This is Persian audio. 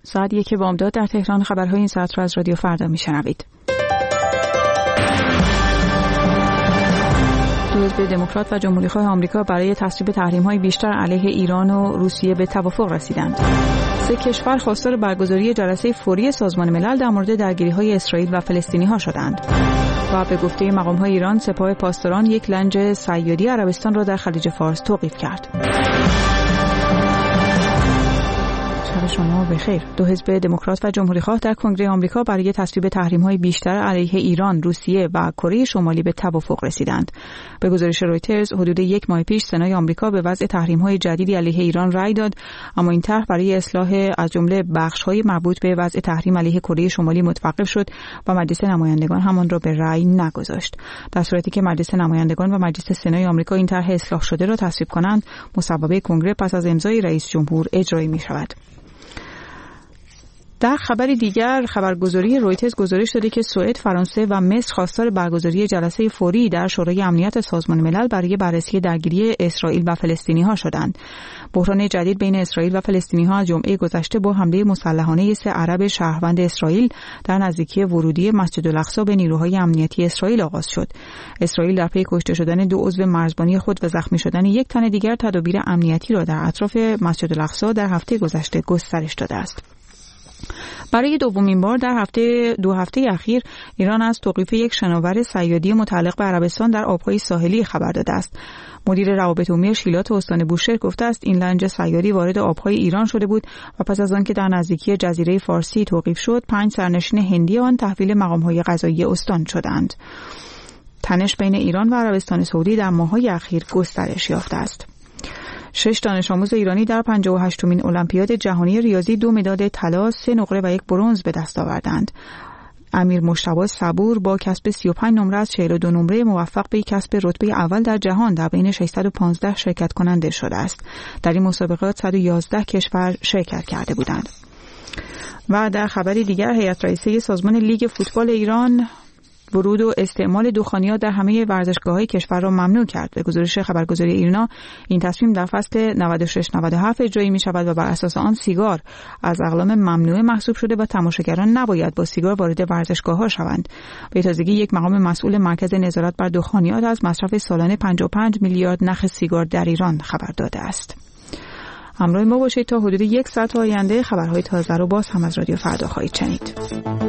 ساعت 1 بامداد در تهران. خبرهای این ساعت را از رادیو فردا میشنوید. دو حزب دموکرات و جمهوری‌خواه آمریکا برای تصویب تحریم‌های بیشتر علیه ایران و روسیه به توافق رسیدند. 3 کشور خواستار برگزاری جلسه فوری سازمان ملل در مورد درگیری‌های اسرائیل و فلسطینی‌ها شدند. و به گفته مقام‌های ایران، سپاه پاسداران یک لنج صیادی عربستان را در خلیج فارس توقیف کرد. شب شما بخیر. دو حزب دموکرات و جمهوری‌خواه در کنگره آمریکا برای تصویب تحریم‌های بیشتر علیه ایران، روسیه و کره شمالی به توافق رسیدند. به گزارش رویترز، حدود 1 ماه پیش سنای آمریکا به وضع تحریم‌های جدیدی علیه ایران رأی داد، اما این طرح برای اصلاح از جمله بخش‌های مربوط به وضع تحریم علیه کره شمالی متوقف شد و مجلس نمایندگان همان را به رأی نگذاشت. در صورتی که مجلس نمایندگان و مجلس سنای آمریکا این طرح اصلاح شده را تصویب کنند، مصوبه کنگره پس از امضای رئیس جمهور اجرایی می‌شود. در خبری دیگر، خبرگزاری رویترز گزارش داده که سوئد، فرانسه و مصر خواستار برگزاری جلسه فوری در شورای امنیت سازمان ملل برای بررسی درگیری اسرائیل و فلسطینی‌ها شدند. بحران جدید بین اسرائیل و فلسطینی‌ها از جمعه گذشته با حمله مسلحانه 3 عرب شهروند اسرائیل در نزدیکی ورودی مسجد الاقصی به نیروهای امنیتی اسرائیل آغاز شد. اسرائیل در پی کشته شدن 2 عضو مرزبانی خود و زخمی شدن 1 تن دیگر، تدابیر امنیتی را در اطراف مسجد الاقصی در هفته گذشته گسترش داده است. برای دومین بار در 2 هفته اخیر ایران از توقیف یک شناور صیادی متعلق به عربستان در آبهای ساحلی خبر داده است. مدیر روابط عمومی شیلات استان بوشهر گفته است این لنج صیادی وارد آبهای ایران شده بود و پس از آن که در نزدیکی جزیره فارسی توقیف شد، 5 سرنشین هندی آن تحویل مقام‌های قضایی استان شدند. تنش بین ایران و عربستان سعودی در ماه‌های اخیر گسترش یافته است. 6 دانش آموز ایرانی در 58مین المپیاد جهانی ریاضی 2 مدال طلا، 3 نقره و 1 برنز به دست آوردند. امیر مجتبی صبور با کسب 35 نمره از 42 نمره موفق به کسب رتبه اول در جهان در بین 615 شرکت کننده شده است. در این مسابقات 111 کشور شرکت کرده بودند. و در خبری دیگر، هیئت رئیسه سازمان لیگ فوتبال ایران ورود و استعمال دخانیات در همه ورزشگاه‌های کشور را ممنوع کرد. به گزارش خبرگزاری ایرنا، این تصمیم در فصل 96-97 اجرایی می‌شود و بر اساس آن سیگار از اقلام ممنوعه محسوب شده و تماشاگران نباید با سیگار وارد ورزشگاه‌ها شوند. به تازگی یک مقام مسئول مرکز نظارت بر دخانیات از مصرف سالانه 55 میلیارد نخ سیگار در ایران خبر داده است. همراه ما باشید تا حدود 1 ساعت آینده. خبرهای تازه رو باز هم از رادیو فردا خواهید شنید.